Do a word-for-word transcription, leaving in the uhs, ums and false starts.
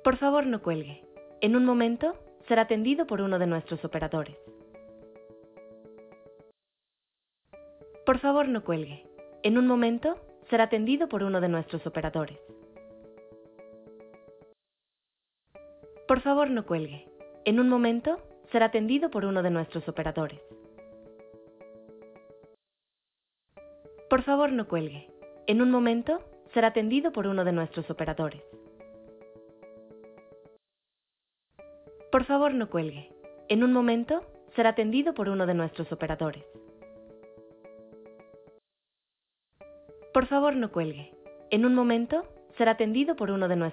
Por favor, no cuelgue. En un momento, será atendido por uno de nuestros operadores. Por favor, no cuelgue. En un momento, será atendido por uno de nuestros operadores. Por favor, no cuelgue. En un momento, será atendido por uno de nuestros operadores. Por favor, no cuelgue. En un momento, será atendido por uno de nuestros operadores. Por favor, no cuelgue. En un momento, será atendido por uno de nuestros operadores. Por favor, no cuelgue. En un momento, será atendido por uno de nuestros